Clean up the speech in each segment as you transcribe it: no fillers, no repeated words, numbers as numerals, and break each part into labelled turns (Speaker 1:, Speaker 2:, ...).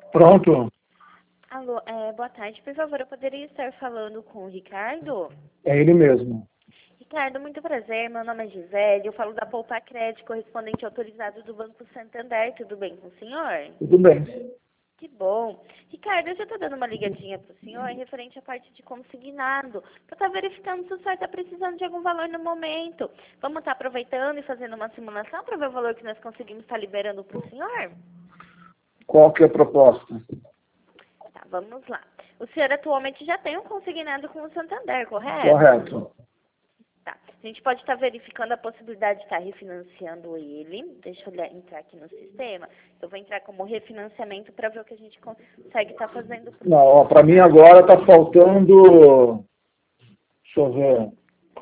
Speaker 1: Pronto,
Speaker 2: Alô, boa tarde. Por favor, eu poderia estar falando com o Ricardo?
Speaker 1: é ele mesmo.
Speaker 2: Ricardo, muito prazer. Meu nome é Gisele. Eu falo da Poupa Crédito, correspondente autorizado do Banco Santander. Tudo bem com o senhor?
Speaker 1: Tudo bem.
Speaker 2: Que bom. Ricardo, eu já estou dando uma ligadinha para o senhor referente à parte de consignado. Eu estou verificando se o senhor está precisando de algum valor no momento. Vamos estar aproveitando e fazendo uma simulação para ver o valor que nós conseguimos estar liberando para o senhor?
Speaker 1: Qual que é a proposta?
Speaker 2: Tá, vamos lá. O senhor atualmente já tem um consignado com o Santander, correto?
Speaker 1: Correto.
Speaker 2: Tá. A gente pode estar verificando a possibilidade de estar refinanciando ele. Deixa eu entrar aqui no sistema. Eu vou entrar como refinanciamento para ver o que a gente consegue estar fazendo.
Speaker 1: Não, para mim agora está faltando, deixa eu ver,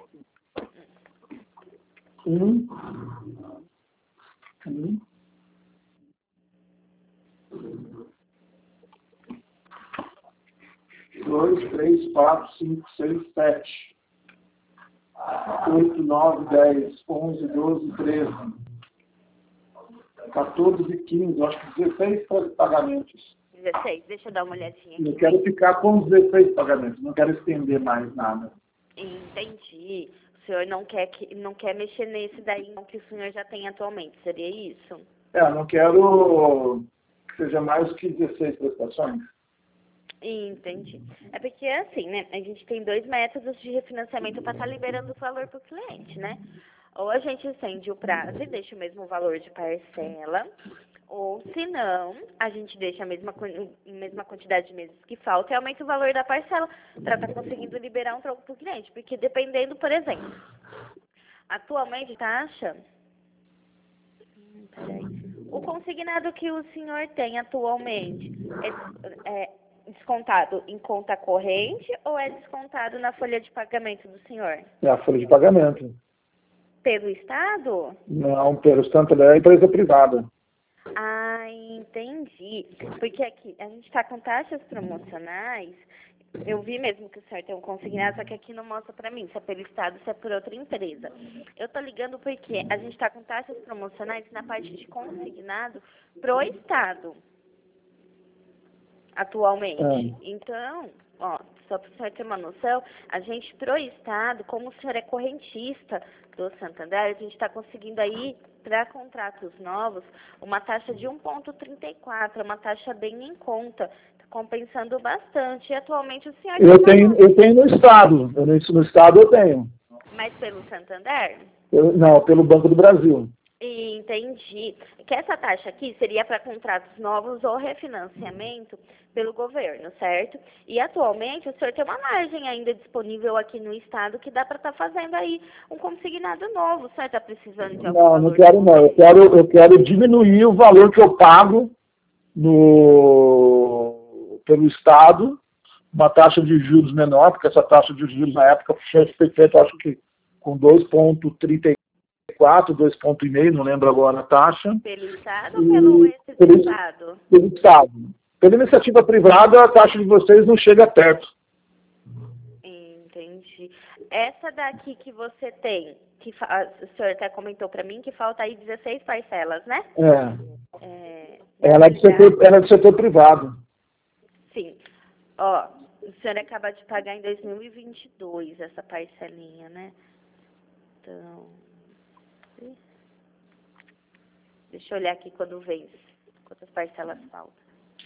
Speaker 1: um, dois, três, quatro, cinco, seis, sete, 8, 9, 10, 11, 12, 13, 14 e 15, acho que 16 pagamentos.
Speaker 2: 16, deixa eu dar uma olhadinha aqui.
Speaker 1: Eu quero ficar com os 16 pagamentos, não quero estender mais nada.
Speaker 2: Entendi. O senhor não quer mexer nesse daí não, que o senhor já tem atualmente, seria isso?
Speaker 1: Não quero que seja mais que 16 prestações.
Speaker 2: Entendi. É porque, assim, né, a gente tem dois métodos de refinanciamento para estar liberando o valor para o cliente, né? Ou a gente estende o prazo e deixa o mesmo valor de parcela, ou se não, a gente deixa a mesma quantidade de meses que falta e aumenta o valor da parcela para estar conseguindo liberar um troco para o cliente. Porque dependendo, por exemplo, atualmente taxa... Peraí. O consignado que o senhor tem atualmente é descontado em conta corrente ou é descontado na folha de pagamento do senhor?
Speaker 1: É a folha de pagamento.
Speaker 2: Pelo Estado?
Speaker 1: Não, pelo Santander é empresa privada.
Speaker 2: Ah, entendi. Porque aqui a gente está com taxas promocionais. Eu vi mesmo que o senhor tem um consignado, só que aqui não mostra para mim se é pelo Estado, se é por outra empresa. Eu tô ligando porque a gente está com taxas promocionais na parte de consignado pro Estado, atualmente. Então, ó, só para o senhor ter uma noção, a gente pro Estado, como o senhor é correntista do Santander, a gente está conseguindo aí, para contratos novos, uma taxa de 1,34, uma taxa bem em conta, compensando bastante. E atualmente o senhor
Speaker 1: Eu tenho no Estado. No Estado eu tenho.
Speaker 2: Mas pelo Santander?
Speaker 1: Não, pelo Banco do Brasil.
Speaker 2: Entendi. Que essa taxa aqui seria para contratos novos ou refinanciamento pelo governo, certo? E atualmente o senhor tem uma margem ainda disponível aqui no estado que dá para estar fazendo aí um consignado novo. O senhor está precisando de algum valor?
Speaker 1: Não quero não. Eu quero diminuir o valor que eu pago pelo Estado, uma taxa de juros menor, porque essa taxa de juros na época foi feita, acho que com 2,34, 2,5, não lembro agora a taxa.
Speaker 2: Pelo Estado ou pelo Estado?
Speaker 1: Pelo Estado. Pela iniciativa privada, a taxa de vocês não chega perto.
Speaker 2: Entendi. Essa daqui que você tem, que o senhor até comentou para mim que falta aí 16 parcelas, né?
Speaker 1: Ela é do setor privado.
Speaker 2: Sim. Ó, o senhor acaba de pagar em 2022 essa parcelinha, né? Então, deixa eu olhar aqui quando vence, quantas parcelas faltam.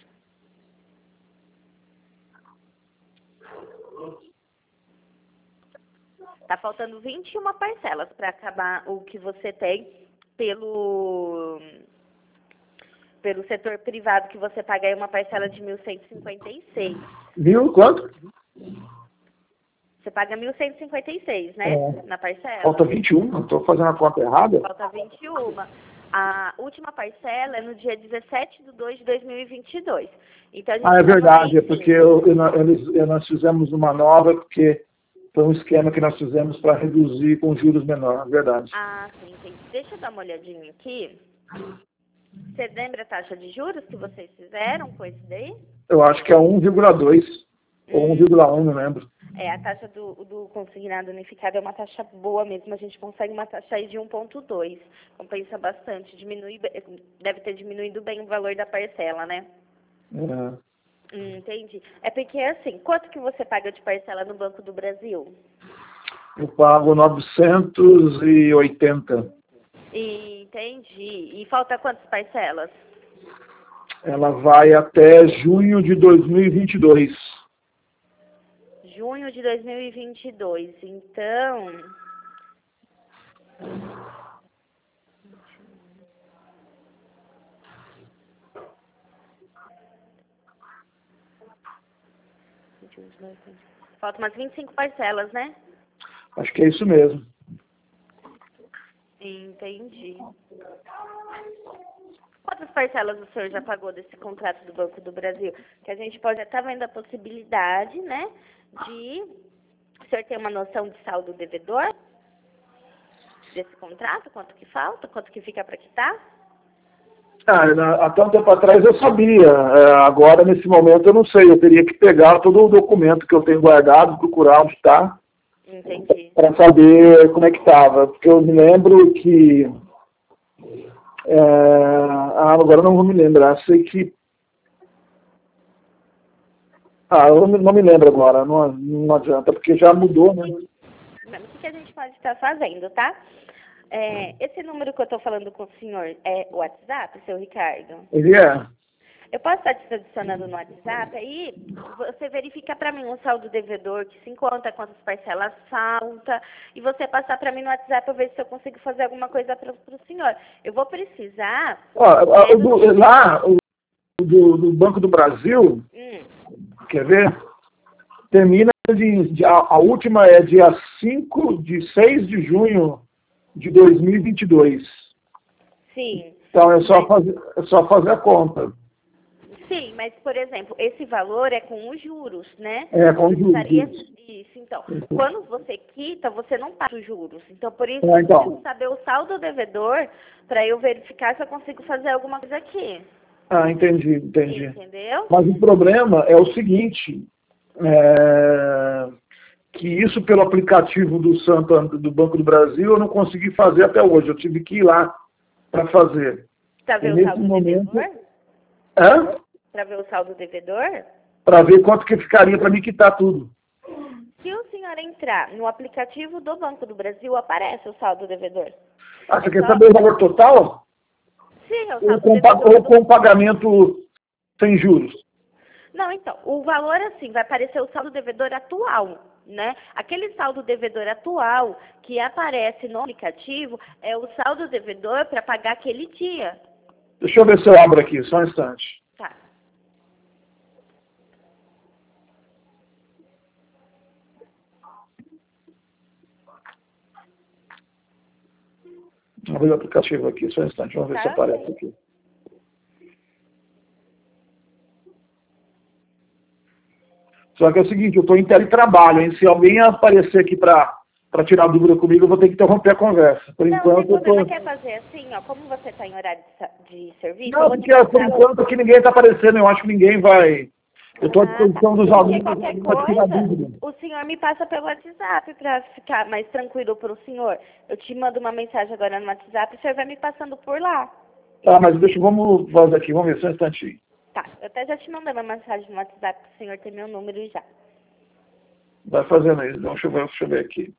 Speaker 2: Tá faltando 21 parcelas para acabar o que você tem pelo setor privado, que você paga aí uma parcela de 1.156.
Speaker 1: Viu quanto?
Speaker 2: Você paga 1.156, né? Na parcela.
Speaker 1: Falta 21, estou fazendo a conta errada.
Speaker 2: Falta 21. A última parcela é no dia 17/2/2022. Então,
Speaker 1: é verdade, é porque nós fizemos uma nova, porque foi um esquema que nós fizemos para reduzir com juros menores, é verdade.
Speaker 2: Ah, sim, sim. Deixa eu dar uma olhadinha aqui. Você lembra a taxa de juros que vocês fizeram com esse daí?
Speaker 1: Eu acho que é 1,2 ou 1,1, não lembro.
Speaker 2: A taxa do consignado unificado é uma taxa boa mesmo. A gente consegue uma taxa aí de 1,2. Compensa bastante. Deve ter diminuído bem o valor da parcela, né? Entendi. É porque, assim, quanto que você paga de parcela no Banco do Brasil?
Speaker 1: Eu pago 980.
Speaker 2: Entendi. E falta quantas parcelas?
Speaker 1: Ela vai até junho de 2022.
Speaker 2: Junho de 2022. Então... Falta umas 25 parcelas, né?
Speaker 1: Acho que é isso mesmo.
Speaker 2: Entendi. Quantas parcelas o senhor já pagou desse contrato do Banco do Brasil? Que a gente pode estar vendo a possibilidade, né, de o senhor ter uma noção de saldo devedor desse contrato, quanto que falta, quanto que fica para quitar?
Speaker 1: Até um tempo atrás eu sabia. Agora, nesse momento, eu não sei. Eu teria que pegar todo o documento que eu tenho guardado, procurar onde está, para saber como é que estava. Porque eu me lembro que... agora eu não vou me lembrar. Sei que... eu não me lembro agora. Não adianta, porque já mudou, né?
Speaker 2: O que a gente pode estar fazendo, tá? Esse número que eu estou falando com o senhor é o WhatsApp, seu Ricardo?
Speaker 1: Ele é.
Speaker 2: Eu posso estar te adicionando no WhatsApp, aí você verifica para mim um saldo devedor, que se encontra quantas parcelas falta, e você passar para mim no WhatsApp para ver se eu consigo fazer alguma coisa para o senhor. Eu vou precisar...
Speaker 1: do Banco do Brasil, quer ver? Termina a última é dia 6 de junho de 2022.
Speaker 2: Sim.
Speaker 1: Então é só fazer a conta.
Speaker 2: Sim, mas, por exemplo, esse valor é com os juros, né?
Speaker 1: Com os juros.
Speaker 2: Isso, então. Quando você quita, você não paga os juros. Então, por isso, eu preciso saber o saldo devedor para eu verificar se eu consigo fazer alguma coisa aqui.
Speaker 1: Entendi.
Speaker 2: Entendeu?
Speaker 1: Mas o problema é o seguinte, que isso pelo aplicativo do Banco do Brasil eu não consegui fazer até hoje. Eu tive que ir lá para fazer.
Speaker 2: Para ver o saldo devedor? Para ver o saldo devedor?
Speaker 1: Para ver quanto que ficaria para me quitar tudo.
Speaker 2: Se o senhor entrar no aplicativo do Banco do Brasil, aparece o saldo devedor.
Speaker 1: Você quer saber o valor total?
Speaker 2: Sim, é o saldo devedor.
Speaker 1: Ou com pagamento sem juros?
Speaker 2: Não, então, o valor assim, vai aparecer o saldo devedor atual, né? Aquele saldo devedor atual que aparece no aplicativo é o saldo devedor para pagar aquele dia.
Speaker 1: Deixa eu ver se eu abro aqui, só um instante.
Speaker 2: Tá.
Speaker 1: Vou abrir o aplicativo aqui, só um instante, vamos ver se aparece aqui. Só que é o seguinte, eu estou em teletrabalho, hein? Se alguém aparecer aqui para tirar dúvida comigo, eu vou ter que interromper a conversa. Por enquanto,
Speaker 2: não, você quer fazer assim, ó, como você está em horário de serviço...
Speaker 1: Não, porque por enquanto aqui ninguém está aparecendo, eu acho que ninguém vai... Eu estou à disposição dos alunos para tirar dúvida.
Speaker 2: O senhor me passa pelo WhatsApp para ficar mais tranquilo para o senhor. Eu te mando uma mensagem agora no WhatsApp e o senhor vai me passando por lá.
Speaker 1: Tá, mas vamos fazer aqui, vamos ver só um instantinho.
Speaker 2: Tá, eu até já te mandei uma mensagem no WhatsApp para o senhor ter meu número já.
Speaker 1: Vai fazendo isso, deixa eu ver aqui.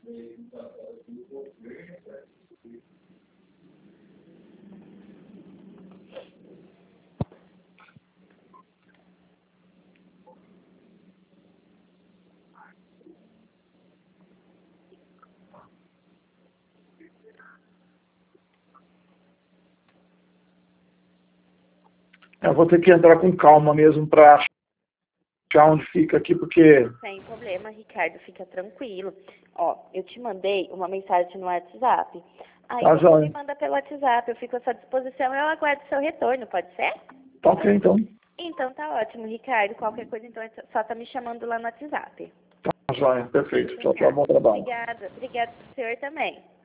Speaker 1: Eu vou ter que entrar com calma mesmo para achar onde fica aqui, porque...
Speaker 2: Sem problema, Ricardo, fica tranquilo. Ó, eu te mandei uma mensagem no WhatsApp. Aí
Speaker 1: Tá,
Speaker 2: você
Speaker 1: joia.
Speaker 2: me manda pelo WhatsApp, eu fico à sua disposição e eu aguardo seu retorno, pode ser?
Speaker 1: Tá ok, então.
Speaker 2: Então tá ótimo, Ricardo. Qualquer coisa, então, é só tá me chamando lá no WhatsApp.
Speaker 1: Tá, joia. Perfeito. Tchau, tchau. Bom trabalho.
Speaker 2: Obrigada. Obrigada pro senhor também.